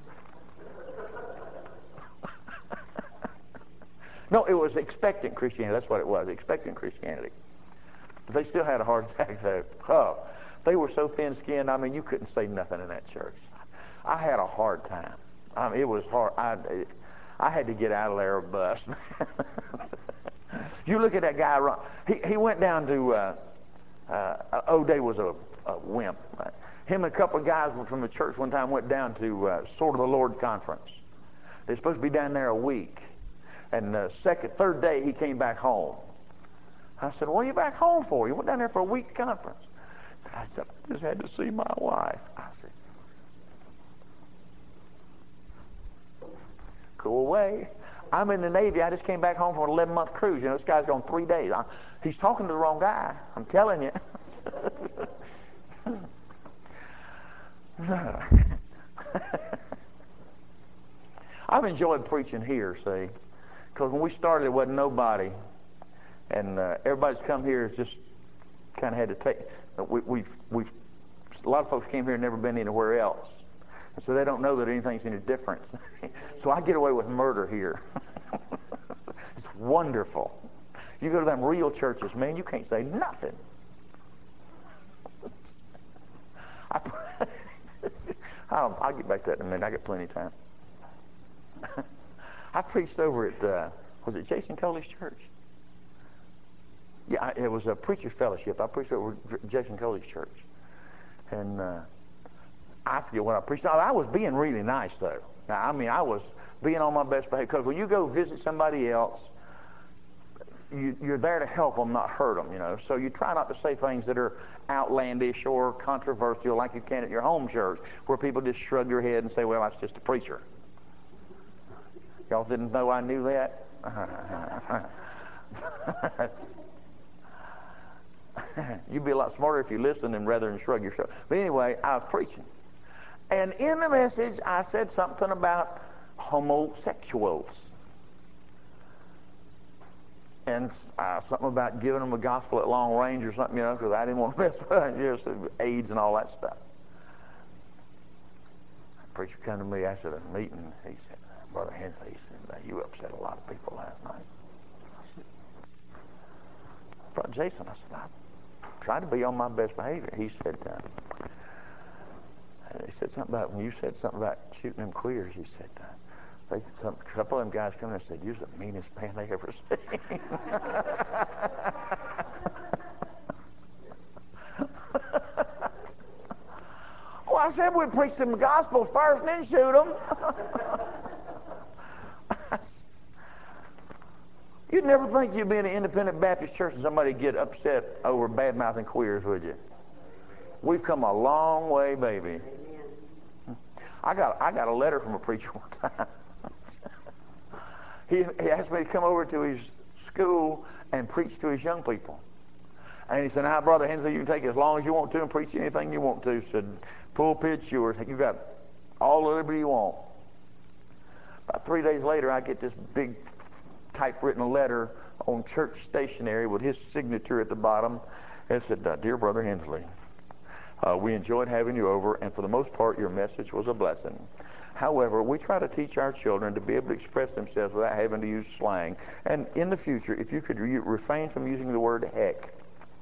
No, it was expectant Christianity. That's what it was, expectant Christianity. But they still had a heart attack, though. Oh, they were so thin-skinned, I mean, you couldn't say nothing in that church. I had a hard time. I mean, it was hard. I, I had to get out of there a bus. You look at that guy. Run. He he went down to. Uh, uh, O'Day was a, a wimp. Him and a couple of guys from the church one time went down to uh, Sword of the Lord conference. They're supposed to be down there a week, and the second, third day he came back home. I said, "What are you back home for? You went down there for a week conference." I said, "I just had to see my wife." I said, "Go away. I'm in the Navy. I just came back home from an eleven month cruise. You know, this guy's gone three days. I, he's talking to the wrong guy. I'm telling you." I've enjoyed preaching here, see, because when we started, there wasn't nobody, and uh, everybody's come here has just kind of had to take. We, we've we've a lot of folks came here and never been anywhere else, and so they don't know that anything's any different. So I get away with murder here. It's wonderful. You go to them real churches, man, you can't say nothing. I, I'll, I'll get back to that in a minute. I got plenty of time. I preached over at, uh, was it Jason Coley's church? Yeah, I, it was a preacher fellowship. I preached over at Jason Coley's church. And uh, I forget what I preached. I was being really nice, though. Now, I mean, I was being on my best behavior. Because when you go visit somebody else, you, you're there to help them, not hurt them, you know. So you try not to say things that are outlandish or controversial like you can at your home church, where people just shrug their head and say, "Well, that's just a preacher." Y'all didn't know I knew that? You'd be a lot smarter if you listened and rather than shrug your shoulders. But anyway, I was preaching. And in the message, I said something about homosexuals. And uh, something about giving them a gospel at long range or something, you know, because I didn't want to mess with it, you know, AIDS and all that stuff. The preacher came to me after the meeting. He said, "Brother Hensley," he said, "you upset a lot of people last night." I said, "Brother Jason," I said, "I tried to be on my best behavior." He said, uh, he said something about, when you said something about shooting them queers, he said, uh, They, some, a couple of them guys come in and said, "You're the meanest man they ever seen." Well, I said we'd preach them the gospel first and then shoot them. You'd never think you'd be in an independent Baptist church and somebody get upset over bad-mouthing queers, would you? We've come a long way, baby. I got, I got a letter from a preacher one time. He, he asked me to come over to his school and preach to his young people. And he said, "Now, Brother Hensley, you can take it as long as you want to and preach anything you want to." He said, "Pulpit's yours. You got all the liberty you want." About three days later, I get this big typewritten letter on church stationery with his signature at the bottom. It said, uh, "Dear Brother Hensley, uh, we enjoyed having you over, and for the most part, your message was a blessing. However, we try to teach our children to be able to express themselves without having to use slang. And in the future, if you could re refrain from using the word heck."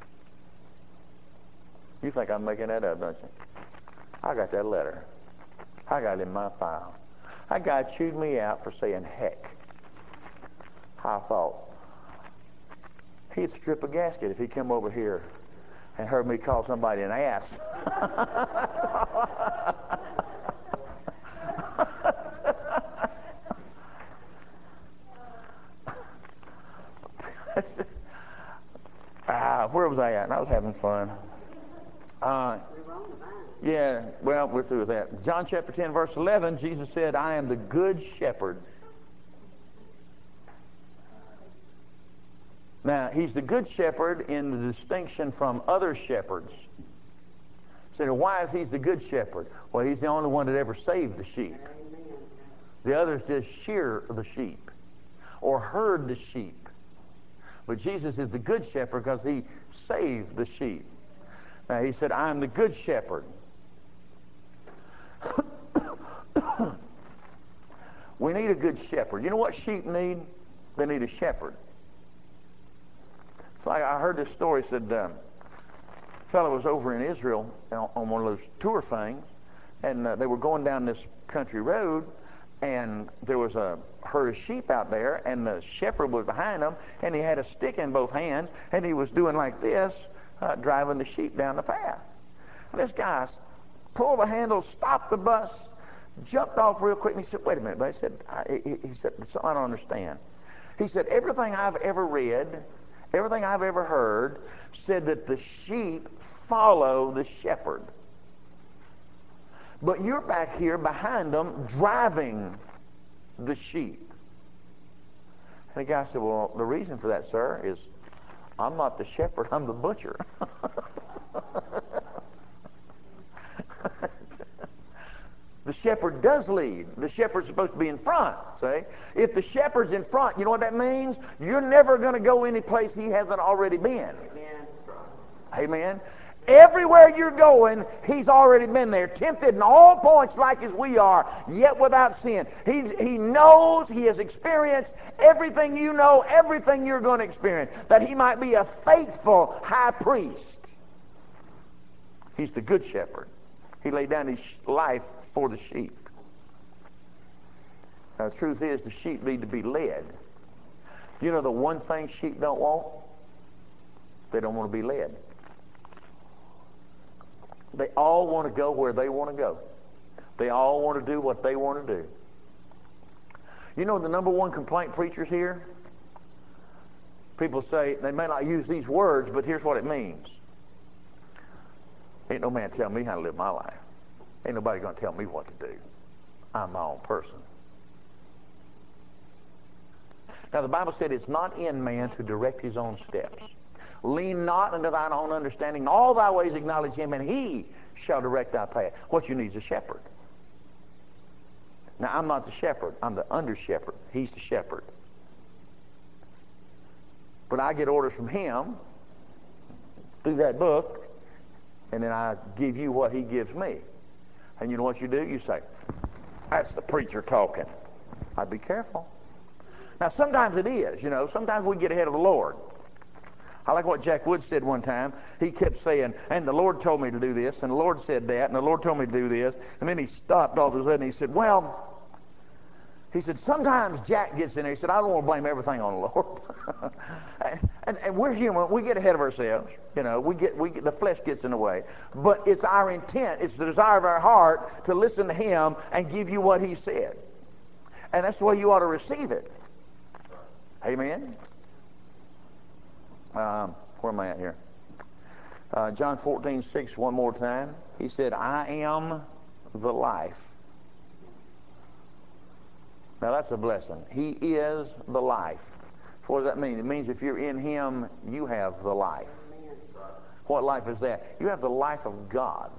You think I'm making that up, don't you? I got that letter. I got it in my file. That guy chewed me out for saying heck. I thought he'd strip a gasket if he come over here and heard me call somebody an ass. Ah, where was I at? And I was having fun. Uh, We're on the vine. yeah, well, we're through with that. John chapter ten, verse eleven, Jesus said, "I am the good shepherd." Now, he's the good shepherd in the distinction from other shepherds. So why is he the good shepherd? Well, he's the only one that ever saved the sheep. Amen. The others just shear the sheep or herd the sheep. But Jesus is the good shepherd because he saved the sheep. Now, he said, "I am the good shepherd." We need a good shepherd. You know what sheep need? They need a shepherd. It's like I heard this story. Said uh, a fellow was over in Israel on, on one of those tour things, and uh, they were going down this country road, And there was a herd of sheep out there, and the shepherd was behind them, and he had a stick in both hands, and he was doing like this, uh, driving the sheep down the path. And this guy pulled the handle, stopped the bus, jumped off real quick, and he said, wait a minute. But he said, I, he, he said, something I don't understand. He said, everything I've ever read, everything I've ever heard, said that the sheep follow the shepherd. But you're back here behind them driving the sheep. And the guy said, well, the reason for that, sir, is I'm not the shepherd, I'm the butcher. The shepherd does lead. The shepherd's supposed to be in front, see? If the shepherd's in front, you know what that means? You're never going to go any place he hasn't already been. Amen. Amen. Everywhere you're going, he's already been there, tempted in all points like as we are, yet without sin. He, he knows, he has experienced everything you know, everything you're going to experience, that he might be a faithful high priest. He's the good shepherd. He laid down his life for the sheep. Now, the truth is, the sheep need to be led. You know the one thing sheep don't want? They don't want to be led. They all want to go where they want to go. They all want to do what they want to do. You know the number one complaint preachers hear? People say, they may not use these words, but here's what it means. Ain't no man tell me how to live my life. Ain't nobody going to tell me what to do. I'm my own person. Now the Bible said it's not in man to direct his own steps. Lean not unto thine own understanding. In all thy ways acknowledge him, and he shall direct thy path. What you need is a shepherd. Now, I'm not the shepherd. I'm the under shepherd. He's the shepherd. But I get orders from him through that book, and then I give you what he gives me. And you know what you do? You say, that's the preacher talking. I'd be careful. Now, sometimes it is, you know. Sometimes we get ahead of the Lord. I like what Jack Wood said one time. He kept saying, and the Lord told me to do this, and the Lord said that, and the Lord told me to do this. And then he stopped all of a sudden, and he said, well, he said, sometimes Jack gets in there. He said, I don't want to blame everything on the Lord. and, and, and we're human. We get ahead of ourselves. You know, we get, we get, the flesh gets in the way. But it's our intent, it's the desire of our heart to listen to him and give you what he said. And that's the way you ought to receive it. Amen? Um, where am I at here? Uh, John fourteen six, one more time. He said, I am the life. Now that's a blessing. He is the life. So what does that mean? It means if you're in him, you have the life. Amen. What life is that? You have the life of God.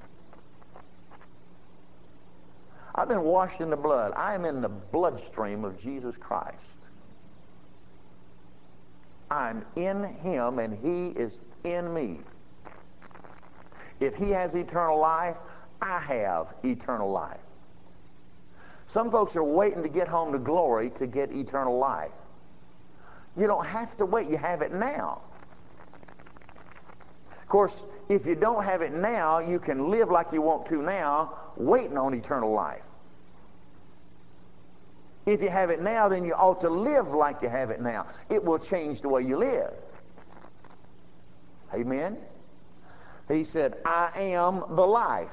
I've been washed in the blood. I am in the bloodstream of Jesus Christ. I'm in him and he is in me. If he has eternal life, I have eternal life. Some folks are waiting to get home to glory to get eternal life. You don't have to wait. You have it now. Of course, if you don't have it now, you can live like you want to now, waiting on eternal life. If you have it now, then you ought to live like you have it now. It will change the way you live. Amen? He said, I am the life.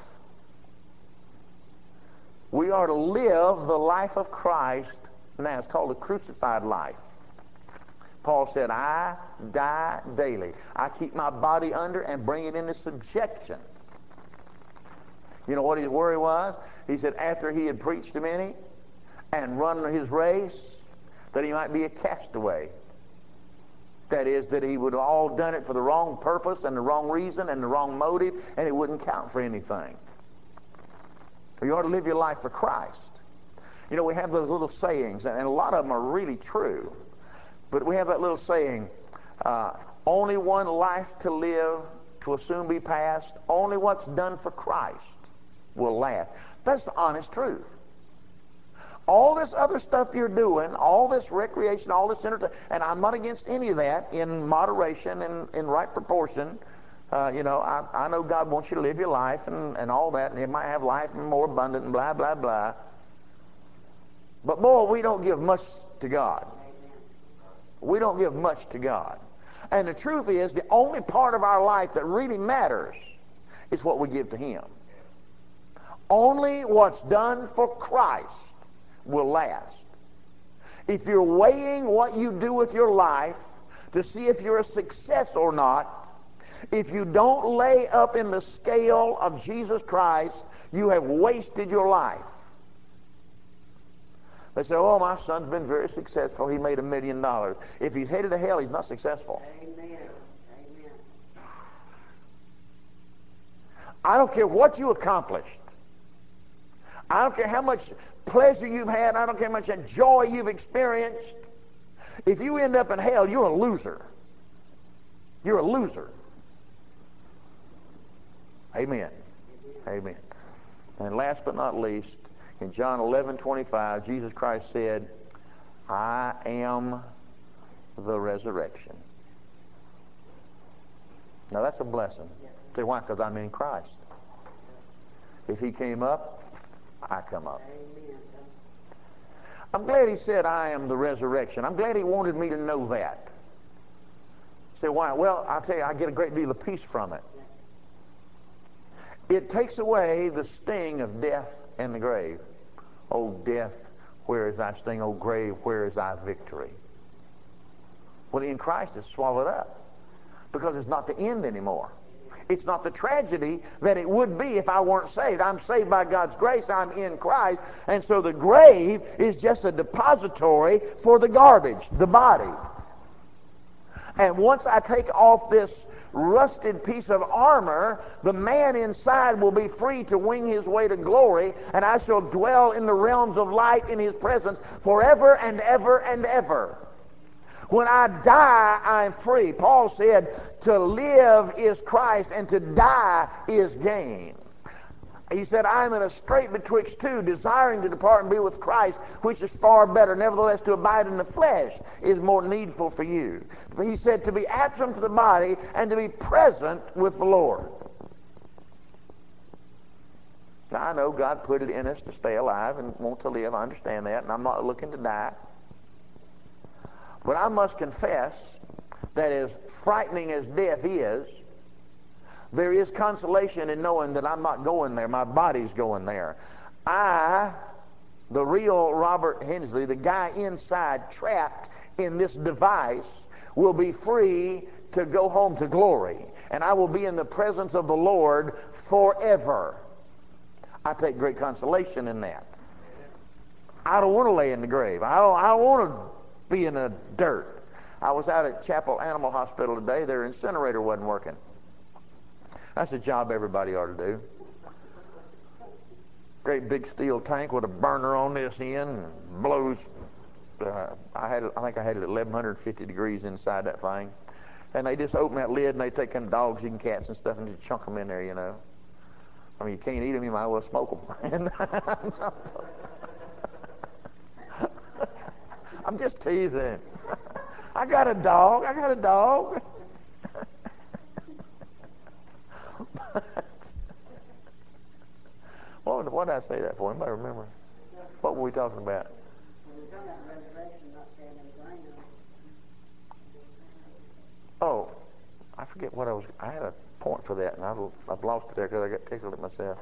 We are to live the life of Christ now. It's called the crucified life. Paul said, I die daily. I keep my body under and bring it into subjection. You know what his worry was? He said, after he had preached to many and run his race, that he might be a castaway. That is, that he would have all done it for the wrong purpose and the wrong reason and the wrong motive, and it wouldn't count for anything. You ought to live your life for Christ. You know, we have those little sayings, and a lot of them are really true. But we have that little saying, uh, only one life to live, 'twill soon be past. Only what's done for Christ will last. That's the honest truth. All this other stuff you're doing, all this recreation, all this entertainment, and I'm not against any of that in moderation and in right proportion. Uh, you know, I, I know God wants you to live your life and, and all that, and you might have life more abundant and blah, blah, blah. But boy, we don't give much to God. We don't give much to God. And the truth is, the only part of our life that really matters is what we give to Him. Only what's done for Christ will last. If you're weighing what you do with your life to see if you're a success or not, if you don't lay up in the scale of Jesus Christ, you have wasted your life. They say, oh, my son's been very successful. He made a million dollars. If he's headed to hell, he's not successful. Amen. Amen. I don't care what you accomplished. I don't care how much pleasure you've had. I don't care how much joy you've experienced. If you end up in hell, you're a loser. You're a loser. Amen. Amen. And last but not least, in John eleven twenty-five, Jesus Christ said, I am the resurrection. Now that's a blessing. Say, why? Because I'm in Christ. If He came up, I come up. Amen. I'm glad He said, I am the resurrection. I'm glad He wanted me to know that. Say, why? Well, I'll tell you, I get a great deal of peace from it. It takes away the sting of death and the grave. O death, where is thy sting? O grave, where is thy victory? Well, in Christ it's swallowed up, because it's not the end anymore. It's not the tragedy that it would be if I weren't saved. I'm saved by God's grace. I'm in Christ. And so the grave is just a depository for the garbage, the body. And once I take off this rusted piece of armor, the man inside will be free to wing his way to glory, and I shall dwell in the realms of light in His presence forever and ever and ever. When I die, I'm free. Paul said, to live is Christ, and to die is gain. He said, I am in a strait betwixt two, desiring to depart and be with Christ, which is far better. Nevertheless, to abide in the flesh is more needful for you. But he said, to be absent to the body and to be present with the Lord. Now, I know God put it in us to stay alive and want to live. I understand that, and I'm not looking to die. But I must confess that as frightening as death is, there is consolation in knowing that I'm not going there. My body's going there. I, the real Robert Hensley, the guy inside trapped in this device, will be free to go home to glory. And I will be in the presence of the Lord forever. I take great consolation in that. I don't want to lay in the grave. I don't, I don't want to be in the dirt. I was out at Chapel Animal Hospital today. Their incinerator wasn't working. That's a job everybody ought to do. Great big steel tank with a burner on this end, and blows. Uh, I had, I think I had it at eleven fifty degrees inside that thing, and they just open that lid and they take in dogs and cats and stuff and just chunk them in there. You know, I mean, you can't eat them, you might as well smoke them. I'm just teasing. I got a dog. I got a dog. What, what did I say that for? Anybody remember? What were we talking about? We're talking about resurrection, not staying in the ground. Oh, I forget what I was. I had a point for that, and I've, I've lost it there because I got tickled at myself.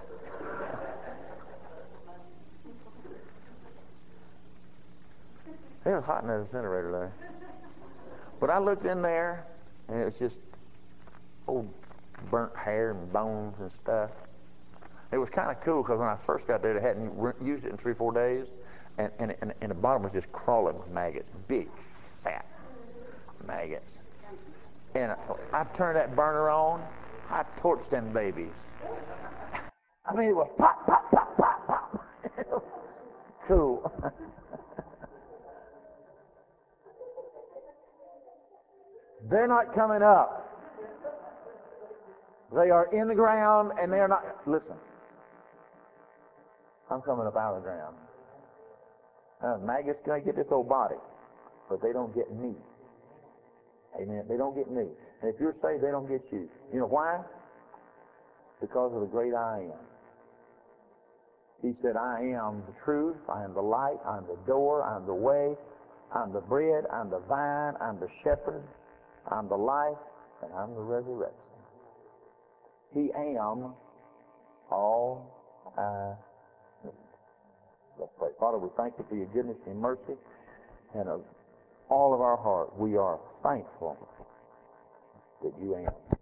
It was hot in that incinerator there. But I looked in there, and it was just old burnt hair and bones and stuff. It was kind of cool because when I first got there, they hadn't re- used it in three or four days, and, and, and, and the bottom was just crawling with maggots, big, fat maggots. And I turned that burner on, I torched them babies. I mean, it was pop, pop, pop, pop, pop. Cool. They're not coming up. They are in the ground, and they're not. Listen, I'm coming up out of the ground. Uh, maggots can get this old body, but they don't get me. Amen. They don't get me. And if you're saved, they don't get you. You know why? Because of the great I am. He said, I am the truth, I am the light, I am the door, I am the way, I'm the bread, I'm the vine, I'm the shepherd, I'm the life, and I'm the resurrection. He am all I need. Let's pray. Father, we thank you for your goodness and mercy, and of all of our heart, we are thankful that you am.